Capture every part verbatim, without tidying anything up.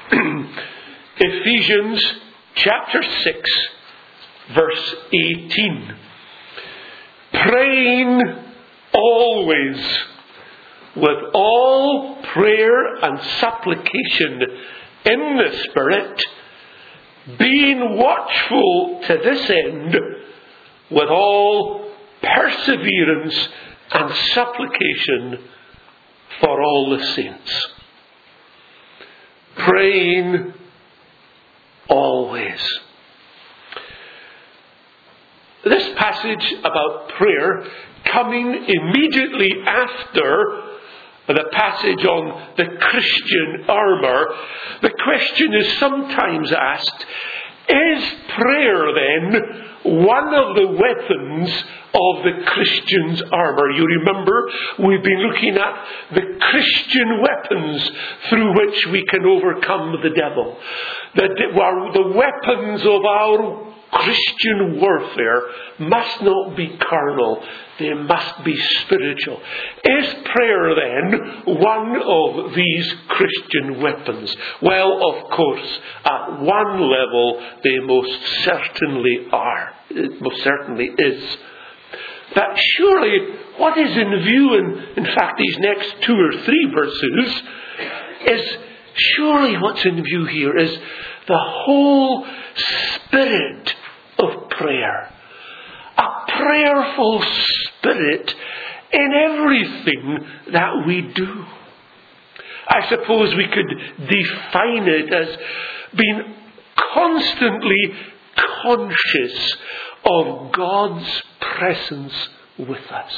Ephesians chapter six, verse eighteen. Praying always with all prayer and supplication in the Spirit, being watchful to this end with all perseverance and supplication for all the saints. Praying always. This passage about prayer, coming immediately after the passage on the Christian armour, the question is sometimes asked, is prayer then one of the weapons of the Christian's armour? You remember, we've been looking at the Christian weapons through which we can overcome the devil. The, the weapons of our Christian warfare must not be carnal, they must be spiritual. Is prayer then one of these Christian weapons? Well, of course, at one level they most certainly are. It most certainly is. That surely what is in view in, in fact, these next two or three verses is surely what's in view here is the whole spirit of prayer. A prayerful spirit in everything that we do. I suppose we could define it as being constantly conscious of God's presence with us.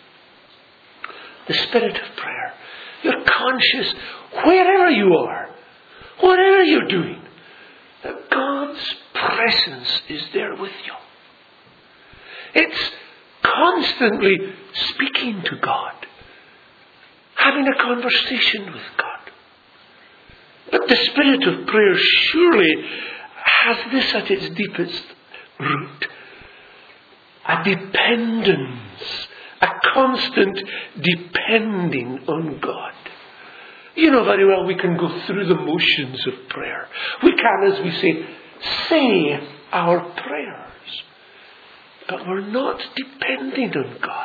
The spirit of prayer. You're conscious wherever you are, whatever you're doing, that God's presence is there with you. It's constantly speaking to God, having a conversation with God. But the spirit of prayer surely has this at its deepest root. A dependence, a constant depending on God. You know very well we can go through the motions of prayer. We can, as we say, say our prayers. But we're not depending on God.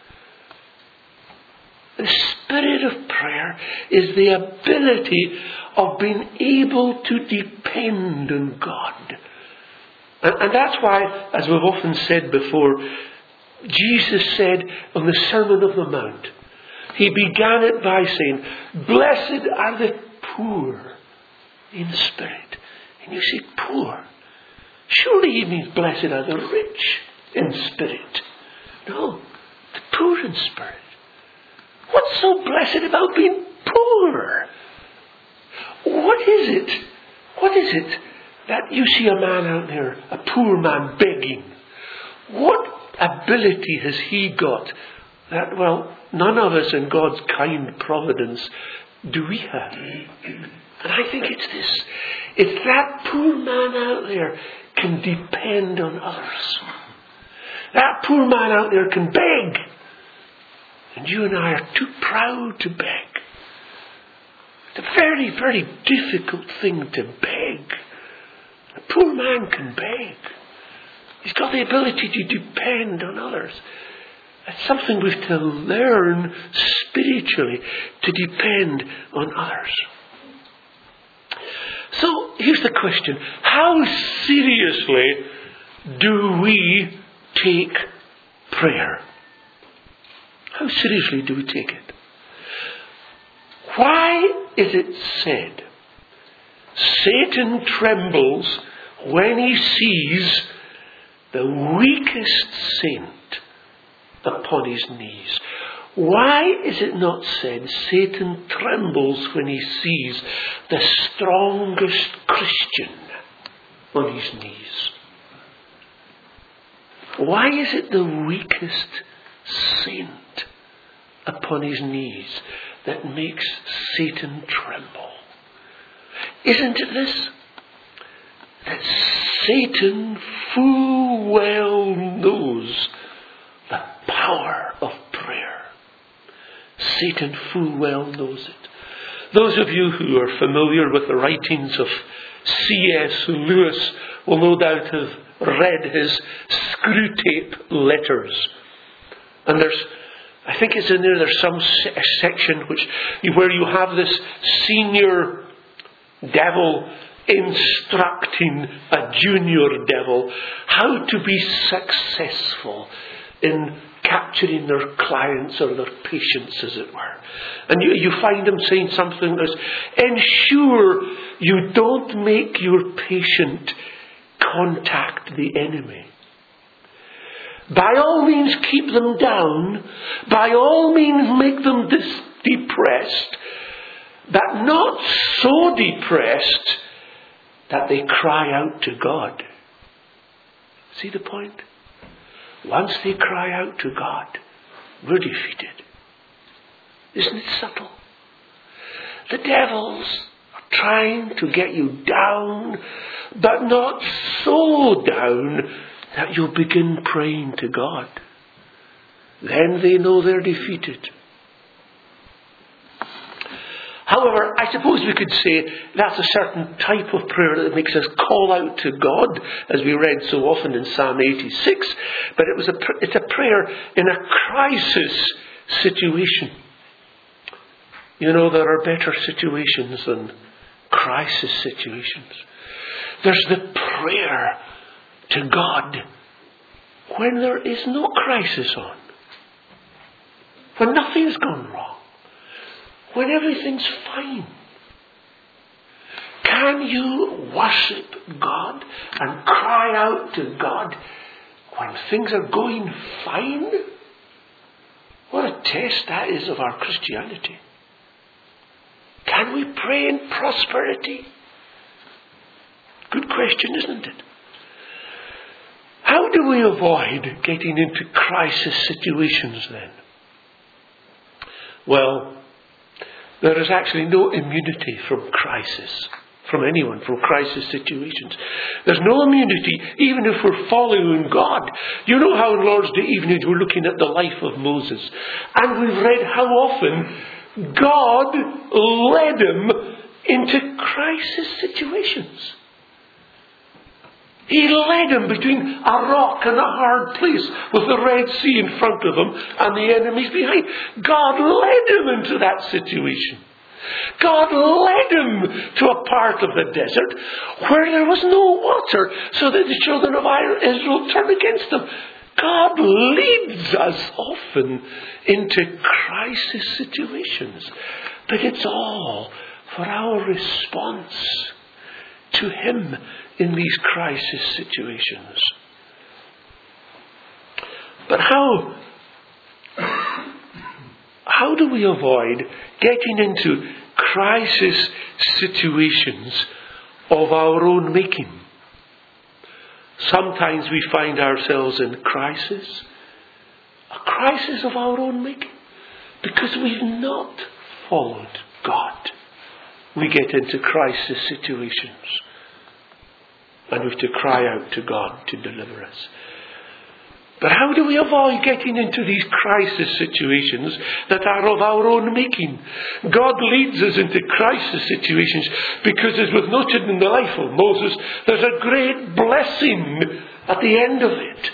The spirit of prayer is the ability of being able to depend on God. And, and that's why, as we've often said before, Jesus said on the Sermon on the Mount, he began it by saying, blessed are the poor in spirit. And you say, poor? Surely he means blessed are the rich in spirit. No, the poor in spirit. What's so blessed about being poor? What is it? What is it that you see a man out there, a poor man begging? What ability has he got that, well, none of us in God's kind providence do we have? And I think it's this. It's that poor man out there can depend on others. That poor man out there can beg. And you and I are too proud to beg. It's a very, very difficult thing to beg. A poor man can beg. He's got the ability to depend on others. It's something we have to learn spiritually, to depend on others. So here's the question. How seriously do we take prayer? How seriously do we take it? Why is it said Satan trembles when he sees the weakest saint upon his knees? Why is it not said Satan trembles when he sees the strongest Christian on his knees? Why is it the weakest saint upon his knees that makes Satan tremble? Isn't it this? That Satan full well knows the power of prayer. Satan full well knows it. Those of you who are familiar with the writings of C S Lewis will no doubt have read his Screwtape Letters. And there's, I think it's in there, there's some se- section which where you have this senior devil instructing a junior devil how to be successful in capturing their clients or their patients, as it were. And you, you find them saying something as, ensure you don't make your patient contact the enemy. By all means keep them down. By all means make them dis- depressed. But not so depressed that they cry out to God. See the point? Once they cry out to God, we're defeated. Isn't it subtle? The devils are trying to get you down, but not so down that you'll begin praying to God. Then they know they're defeated. However, I suppose we could say that's a certain type of prayer that makes us call out to God, as we read so often in Psalm eighty-six. But it was a, it's a prayer in a crisis situation. You know, there are better situations than crisis situations. There's the prayer to God when there is no crisis on. When nothing's gone wrong. When everything's fine. Can you worship God and cry out to God when things are going fine? What a test that is of our Christianity. Can we pray in prosperity? Good question, isn't it? How do we avoid getting into crisis situations then? Well, there is actually no immunity from crisis, from anyone, from crisis situations. There's no immunity, even if we're following God. You know how on Lord's Day evenings we're looking at the life of Moses. And we've read how often God led him into crisis situations. He led him between a rock and a hard place with the Red Sea in front of him and the enemies behind. God led him into that situation. God led him to a part of the desert where there was no water so that the children of Israel turned against them. God leads us often into crisis situations. But it's all for our response to Him in these crisis situations. But how, how do we avoid getting into crisis situations of our own making? Sometimes we find ourselves in crisis, a crisis of our own making, because we've not followed God. We get into crisis situations. And we have to cry out to God to deliver us. But how do we avoid getting into these crisis situations that are of our own making? God leads us into crisis situations because, as was noted in the life of Moses, there's a great blessing at the end of it.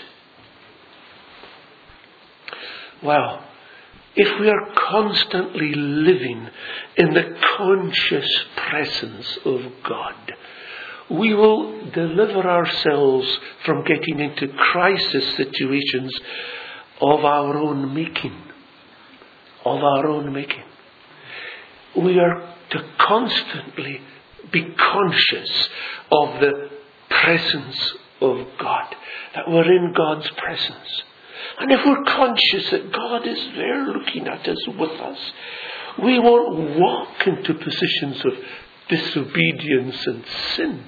Well, if we are constantly living in the conscious presence of God, we will deliver ourselves from getting into crisis situations of our own making. Of our own making. We are to constantly be conscious of the presence of God. That we're in God's presence. And if we're conscious that God is there looking at us, with us, we won't walk into positions of disobedience and sin.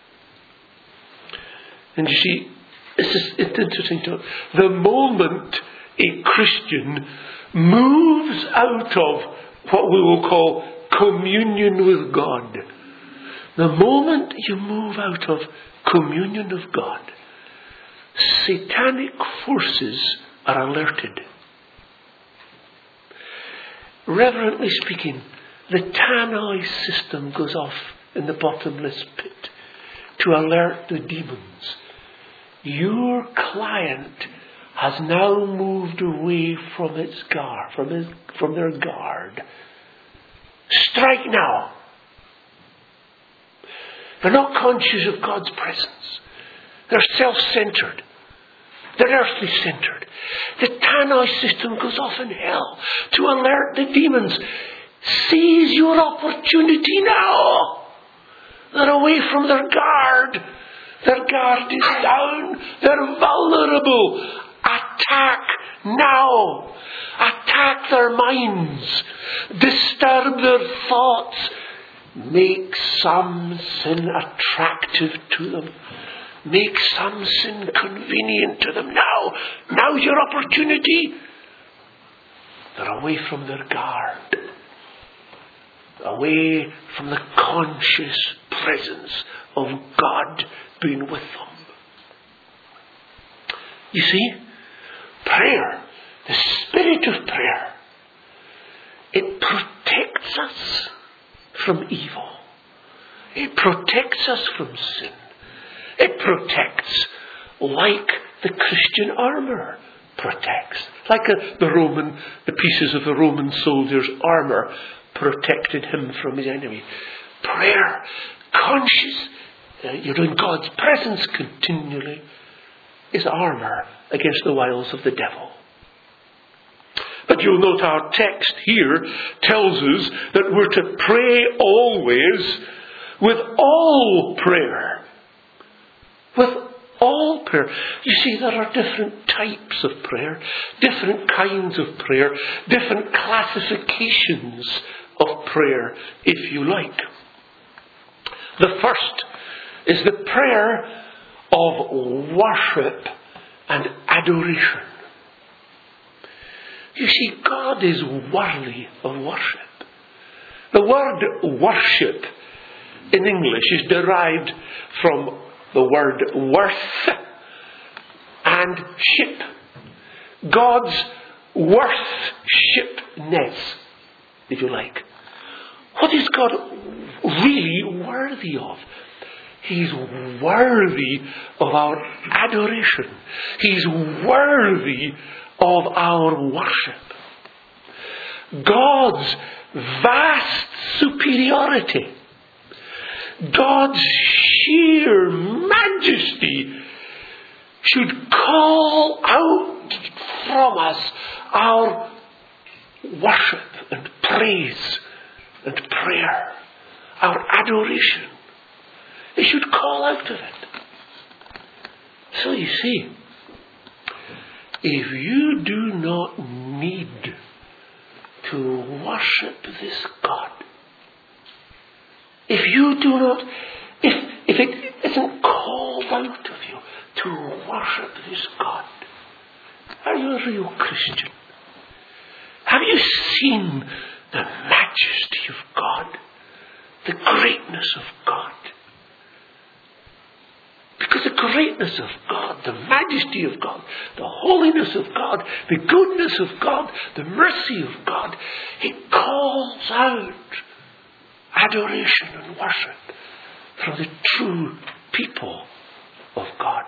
And you see, it's, just, it's interesting to know, the moment a Christian moves out of what we will call communion with God, the moment you move out of communion of God, satanic forces are alerted. Reverently speaking, the tannoy system goes off in the bottomless pit to alert the demons. Your client has now moved away from its guard, from, his, from their guard. Strike now. They're not conscious of God's presence. They're self-centered. They're earthly centered. The tannoy system goes off in hell to alert the demons. Seize your opportunity now. They're away from their guard. Their guard is down. They're vulnerable. Attack now. Attack their minds. Disturb their thoughts. Make some sin attractive to them. Make some sin convenient to them now. Now's your opportunity. They're away from their guard. Away from the conscious presence of God being with them. You see, prayer, the spirit of prayer, it protects us from evil. It protects us from sin. It protects like the Christian armour protects. Like a, the Roman, the pieces of the Roman soldier's armour protected him from his enemy. Prayer, conscious, uh, you're in God's presence continually, is armour against the wiles of the devil. But you'll note our text here tells us that we're to pray always with all prayer. With all prayer. You see, there are different types of prayer, different kinds of prayer, different classifications of prayer, if you like. The first is the prayer of worship and adoration. You see, God is worthy of worship. The word worship in English is derived from the word worth and ship. God's worshipness, if you like. What is God really worthy of? He's worthy of our adoration. He's worthy of our worship. God's vast superiority, God's sheer majesty should call out from us our worship and praise and prayer, our adoration. It should call out of it. So you see, if you do not need to worship this God, if you do not, if, if it isn't called out of you to worship this God, are you a real Christian? Have you seen the majesty of God, the greatness of God? Because the greatness of God, the majesty of God, the holiness of God, the goodness of God, the mercy of God, it calls out adoration and worship from the true people of God.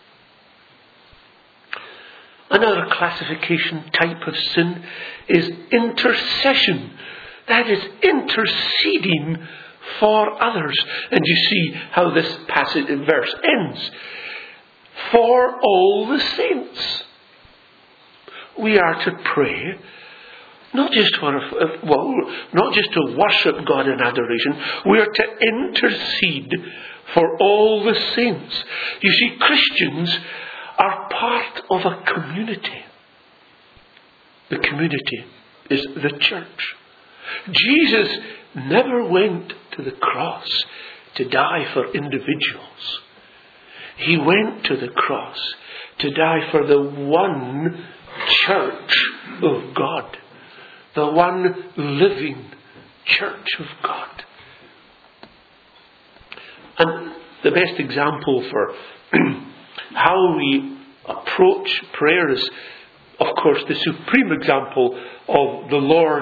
Another classification type of sin is intercession. That is interceding for others. And you see how this passage in verse ends. For all the saints. We are to pray, not just for, well, not just to worship God in adoration. We are to intercede for all the saints. You see, Christians are part of a community. The community is the church. Jesus never went to the cross to die for individuals. He went to the cross to die for the one church of God. The one living church of God. And the best example for how we approach prayer is, of course, the supreme example of the Lord's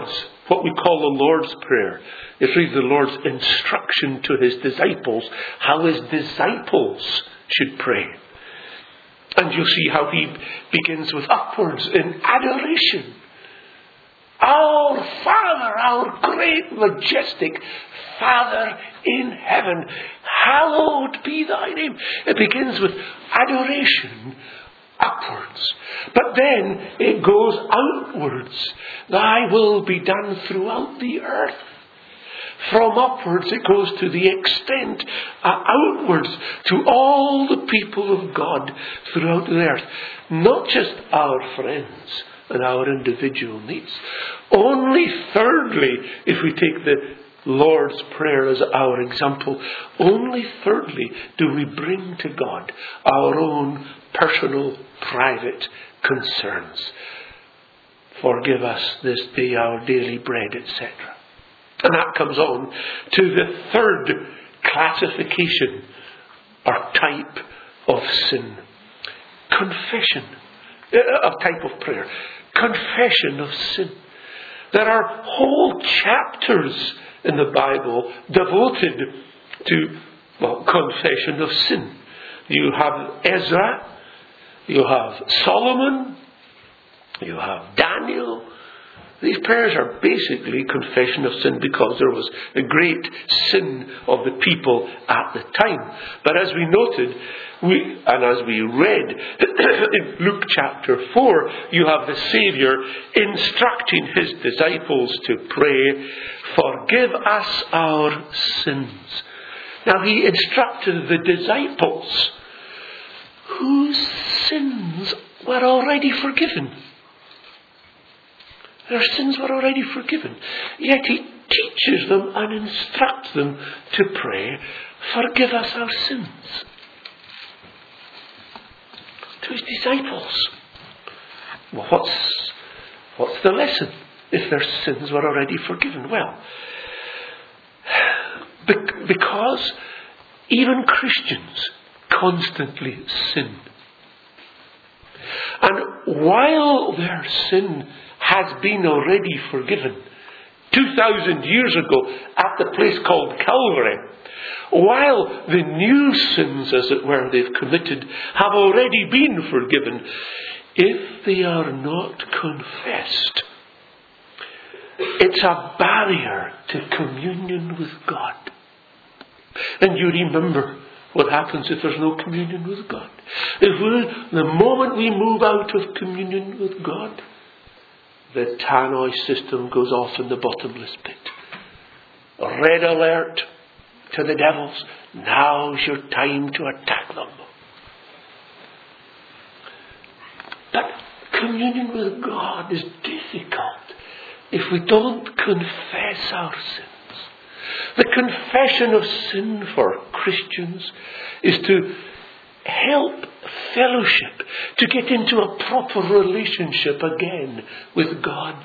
what we call the Lord's Prayer. It's really the Lord's instruction to his disciples, how his disciples should pray. And you'll see how he begins with upwards in adoration. Our Father, our great, majestic Father in heaven, hallowed be thy name. It begins with adoration upwards. But then it goes outwards. Thy will be done throughout the earth. From upwards it goes to the extent uh, outwards to all the people of God throughout the earth. Not just our friends and our individual needs. Only thirdly, if we take the Lord's Prayer as our example, only thirdly do we bring to God our own personal, private concerns. Forgive us this day our daily bread, et cetera. And that comes on to the third classification or type of sin. Confession. A type of prayer. Confession of sin. There are whole chapters in the Bible devoted to, well, confession of sin. You have Ezra, you have Solomon, you have Daniel. These prayers are basically confession of sin because there was a great sin of the people at the time. But as we noted, we, and as we read in Luke chapter four, you have the Saviour instructing his disciples to pray, forgive us our sins. Now he instructed the disciples whose sins were already forgiven. Their sins were already forgiven. Yet he teaches them and instructs them to pray, forgive us our sins. To his disciples. Well, what's, what's the lesson if their sins were already forgiven? Well, because even Christians constantly sin. And while their sin has been already forgiven two thousand years ago at the place called Calvary, while the new sins, as it were, they've committed have already been forgiven, if they are not confessed, it's a barrier to communion with God. And you remember what happens if there's no communion with God. If we, the moment we move out of communion with God, the tannoy system goes off in the bottomless pit. Red alert to the devils. Now's your time to attack them. But communion with God is difficult if we don't confess our sins. The confession of sin for Christians is to help fellowship, to get into a proper relationship again with God.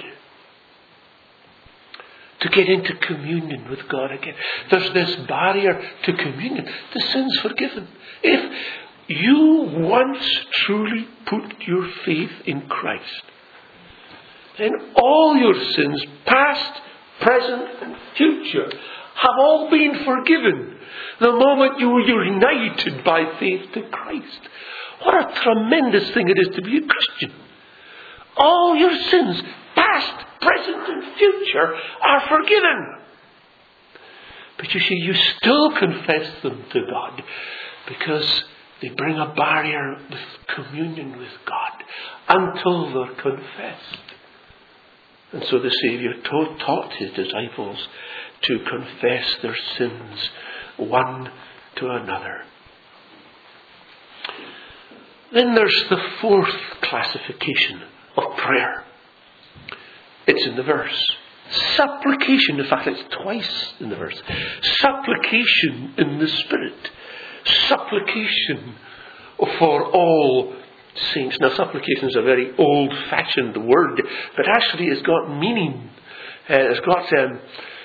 To get into communion with God again. There's this barrier to communion. The sin's forgiven. If you once truly put your faith in Christ, then all your sins, past, present and future, have all been forgiven the moment you were united by faith to Christ. What a tremendous thing it is to be a Christian. All your sins, past, present and future, are forgiven. But you see, you still confess them to God because they bring a barrier with communion with God until they're confessed. And so the Saviour taught his disciples to confess their sins one to another. Then there's the fourth classification of prayer. It's in the verse. Supplication, in fact it's twice in the verse. Supplication in the Spirit. Supplication for all saints. Now supplication is a very old-fashioned word, but actually it's got meaning. Uh, it's got um,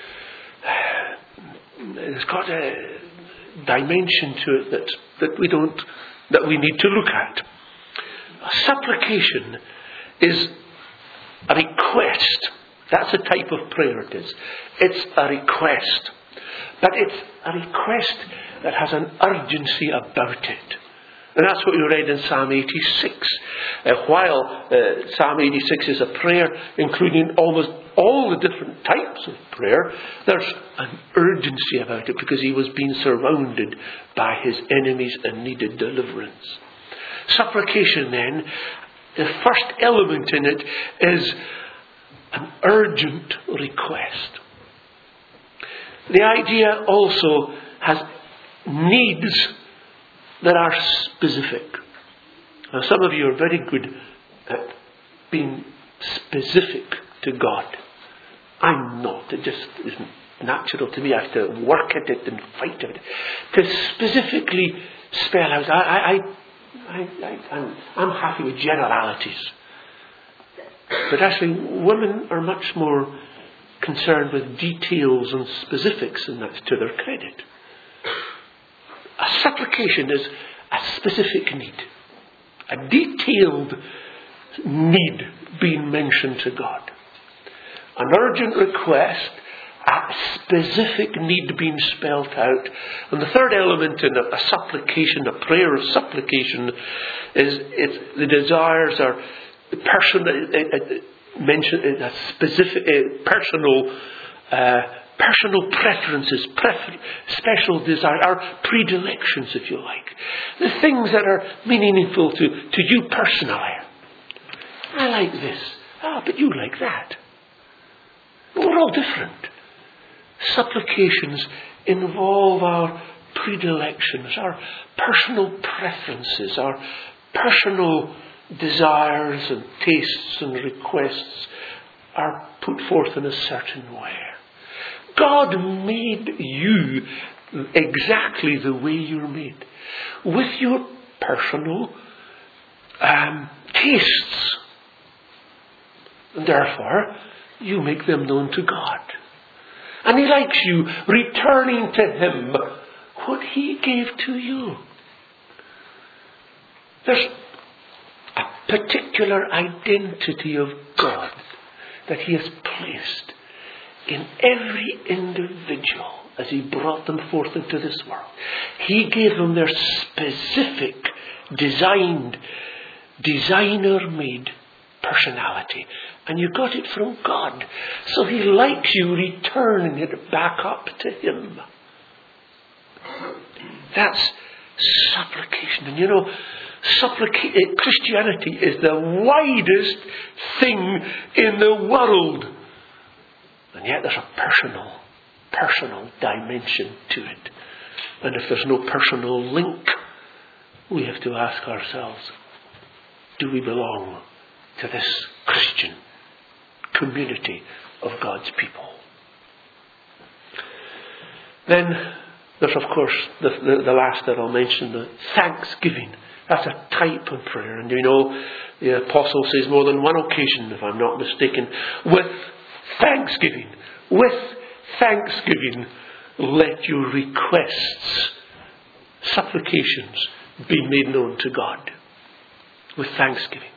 it's got a dimension to it that, that we don't that we need to look at. A supplication is a request That's the type of prayer it is. It's a request. But it's a request that has an urgency about it. And that's what we read in Psalm eighty-six. Uh, while uh, Psalm eighty-six is a prayer including almost all the different types of prayer, there's an urgency about it because he was being surrounded by his enemies and needed deliverance. Supplication then, the first element in it is an urgent request. The idea also has needs that are specific. Now, some of you are very good at being specific to God. I'm not. It just isn't natural to me. I have to work at it and fight at it. To specifically spell out, I, I, I, I, I'm, I'm happy with generalities. But actually, women are much more concerned with details and specifics, and that's to their credit. A supplication is a specific need. A detailed need being mentioned to God. An urgent request, a specific need being spelt out. And the third element in a, a supplication, a prayer of supplication, is it's, the desires are personal, uh, uh, mention, uh, specific, uh, personal, uh, personal preferences, prefer, special desires, our predilections, if you like. The things that are meaningful to, to you personally. I like this. Ah, but you like that. We're all different. Supplications involve our predilections, our personal preferences, our personal desires and tastes and requests are put forth in a certain way. God made you exactly the way you're made, with your personal um, tastes. And therefore, you make them known to God. And He likes you returning to Him what He gave to you. There's a particular identity of God that He has placed in every individual as He brought them forth into this world. He gave them their specific, designed, designer-made personality. And you got it from God. So He likes you returning it back up to Him. That's supplication. And you know, supplica- Christianity is the widest thing in the world. And yet there's a personal, personal dimension to it. And if there's no personal link, we have to ask ourselves, do we belong to this Christian community of God's people? Then there's, of course, the, the, the last that I'll mention, the thanksgiving. That's a type of prayer. And you know, the apostle says more than one occasion, if I'm not mistaken, with thanksgiving, with thanksgiving, let your requests, supplications, be made known to God. With thanksgiving.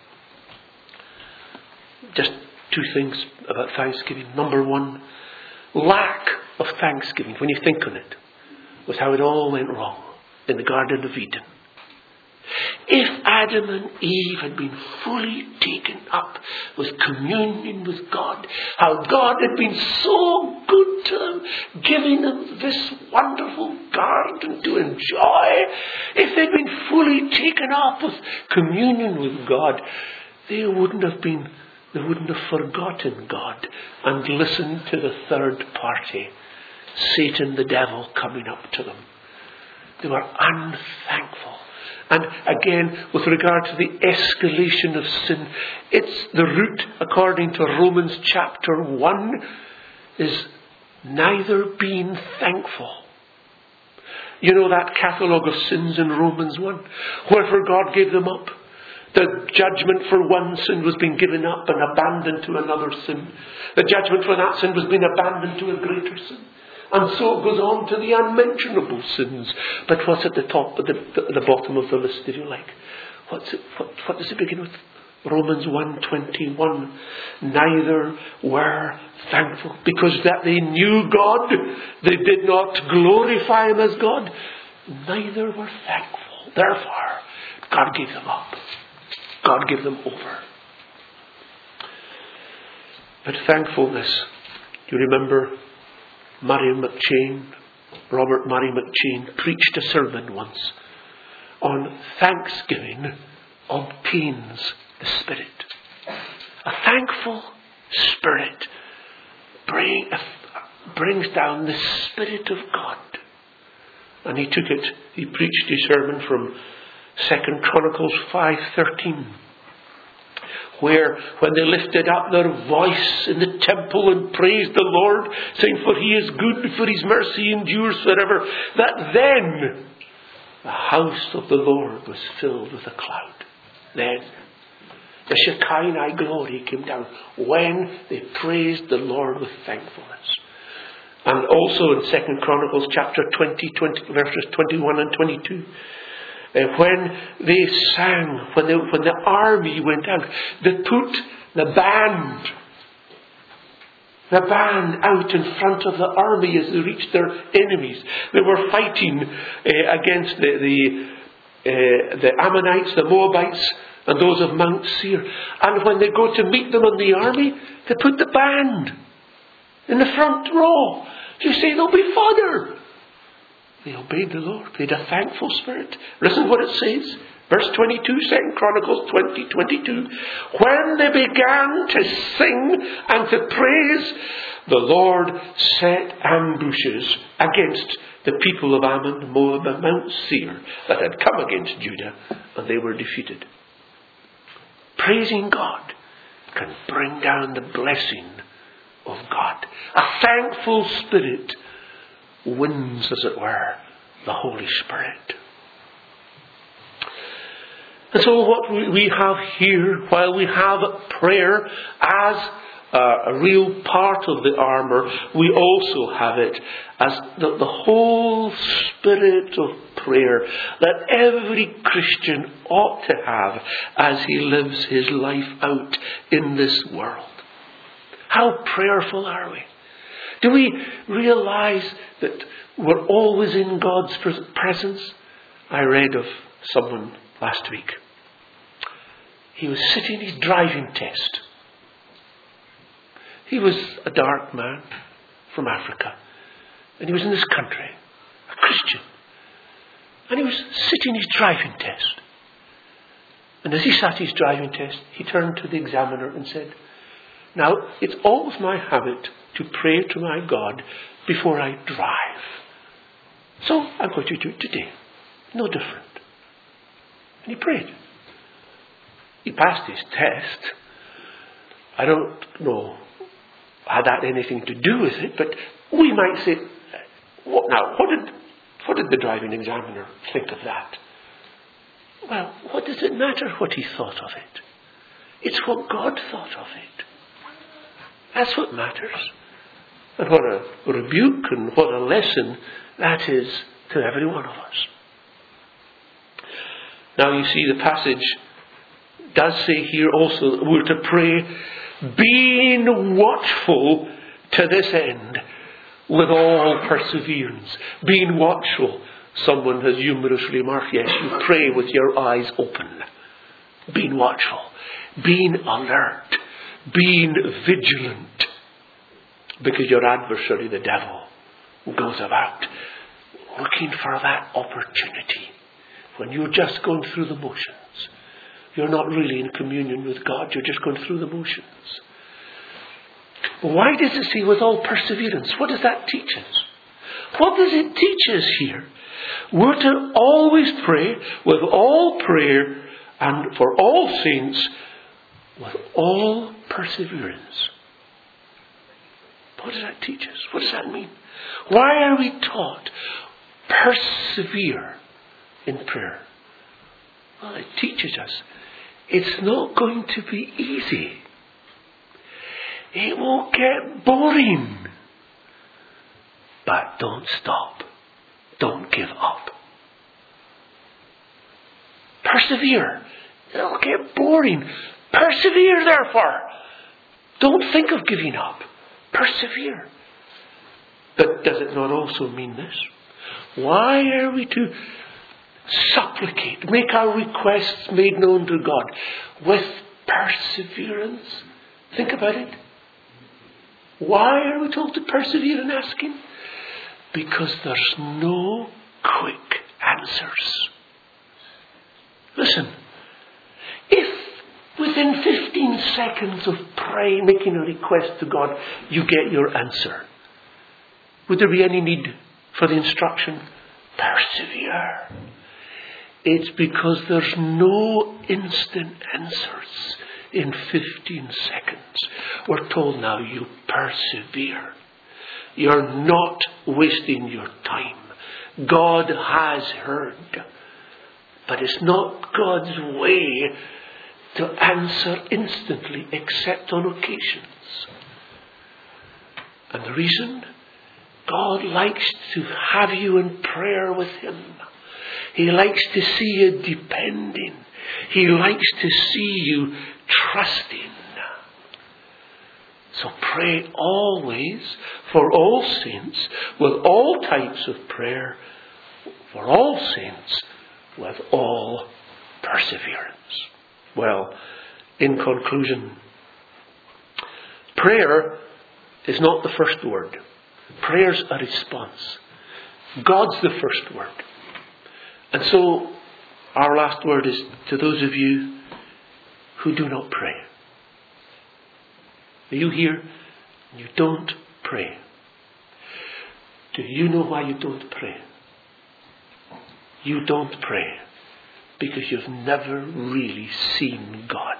Just two things about thanksgiving. Number one, lack of thanksgiving, when you think on it, was how it all went wrong in the Garden of Eden. If Adam and Eve had been fully taken up with communion with God, how God had been so good to them, giving them this wonderful garden to enjoy, if they'd been fully taken up with communion with God, they wouldn't have been, they wouldn't have forgotten God and listened to the third party, Satan the devil, coming up to them. They were unthankful. And again, with regard to the escalation of sin, it's the root, according to Romans chapter one, is neither being thankful. You know that catalogue of sins in Romans one? Wherefore God gave them up. The judgment for one sin was being given up and abandoned to another sin. The judgment for that sin was being abandoned to a greater sin. And so it goes on to the unmentionable sins. But what's at the top, at the, the bottom of the list, if you like? What's it, what, what does it begin with? Romans one twenty-one, neither were thankful, because that they knew God, they did not glorify Him as God, neither were thankful. Therefore, God gave them up. God gave them over. But thankfulness, you remember Murray McCheyne, Robert Murray McCheyne preached a sermon once on thanksgiving obtains the Spirit. A thankful spirit bring, uh, brings down the Spirit of God. And he took it, he preached his sermon from Second Chronicles five thirteen, where when they lifted up their voice in the temple and praised the Lord, saying, for He is good, for His mercy endures forever, that then the house of the Lord was filled with a cloud. Then the Shekinah glory came down when they praised the Lord with thankfulness. And also in Second Chronicles chapter twenty, twenty verses twenty-one and twenty-two, uh, when they sang, when, they, when the army went out, they put the band, the band out in front of the army as they reached their enemies. They were fighting uh, against the the, uh, the Ammonites, the Moabites, and those of Mount Seir. And when they go to meet them in the army, they put the band in the front row. You say they'll be fodder. They obeyed the Lord. They had a thankful spirit. Listen what it says. Verse twenty-two, Second Chronicles twenty, twenty-two. When they began to sing and to praise, the Lord set ambushes against the people of Ammon, Moab, and Mount Seir that had come against Judah, and they were defeated. Praising God can bring down the blessing of God. A thankful spirit wins, as it were, the Holy Spirit. And so what we have here, while we have prayer as a real part of the armour, we also have it as the, the whole spirit of prayer that every Christian ought to have as he lives his life out in this world. How prayerful are we? Do we realise that we're always in God's presence? I read of someone last week. He was sitting his driving test. He was a dark man from Africa. And he was in this country, a Christian. And he was sitting his driving test. And as he sat his driving test, he turned to the examiner and said, now, it's always my habit to pray to my God before I drive. So I'm going to do it today. No different. And he prayed. He passed his test. I don't know had that anything to do with it, but we might say, what now? What did what did the driving examiner think of that? Well, what does it matter what he thought of it? It's what God thought of it. That's what matters. And what a rebuke and what a lesson that is to every one of us. Now you see the passage does say here also that we're to pray being watchful to this end with all perseverance. Being watchful. Someone has humorously marked, yes, you pray with your eyes open. Being watchful. Being alert. Being vigilant. Because your adversary, the devil, goes about looking for that opportunity. When you're just going through the motions. You're not really in communion with God. You're just going through the motions. But why does it say with all perseverance? What does that teach us? What does it teach us here? We're to always pray with all prayer and for all saints with all perseverance. What does that teach us? What does that mean? Why are we taught persevere in prayer? Well, it teaches us it's not going to be easy. It will get boring. But don't stop. Don't give up. Persevere. It'll get boring. Persevere, therefore. Don't think of giving up. Persevere. But does it not also mean this? Why are we to supplicate, make our requests made known to God with perseverance? Think about it. Why are we told to persevere in asking? Because there's no quick answers. Listen, if within fifteen seconds of praying, making a request to God, you get your answer, would there be any need for the instruction? Persevere. It's because there's no instant answers in fifteen seconds. We're told now, you persevere. You're not wasting your time. God has heard. But it's not God's way to answer instantly except on occasions. And the reason? God likes to have you in prayer with Him. He likes to see you depending. He likes to see you trusting. So pray always for all saints with all types of prayer, for all saints with all perseverance. Well, in conclusion, prayer is not the first word. Prayer's a response. God's the first word. And so, our last word is to those of you who do not pray. Are you here? You don't pray. Do you know why you don't pray? You don't pray because you've never really seen God.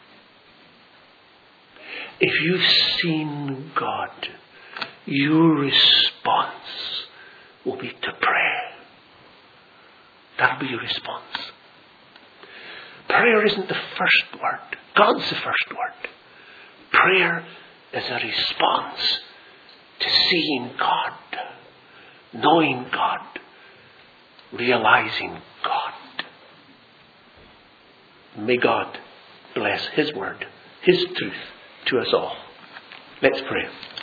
If you've seen God, your response will be to pray. That'll be your response. Prayer isn't the first word. God's the first word. Prayer is a response to seeing God, knowing God, realizing God. May God bless His word, His truth to us all. Let's pray.